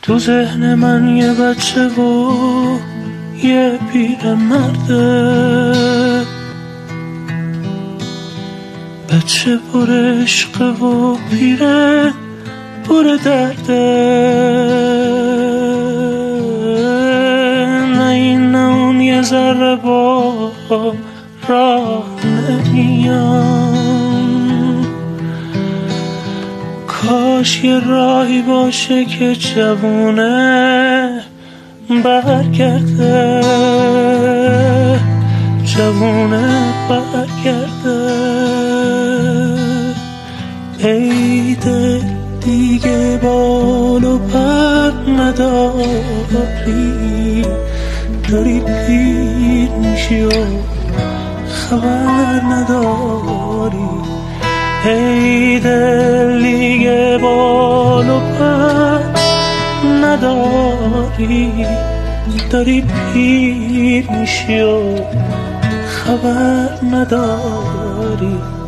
تو ذهن من یه بچه و یه پیر مرده، بچه پر عشقه و پیره پر درده. نه این نه اون یه ذره با راه نمیان. کاش یه راهی باشه که جوونه برگرده، جوونه برگرده. ای دل دیگه بال و پر نداری، داری پیر میشی و خبر نداری. ای دل دیگه بال و پر نداری، داری پیر میشی و خبر نداری.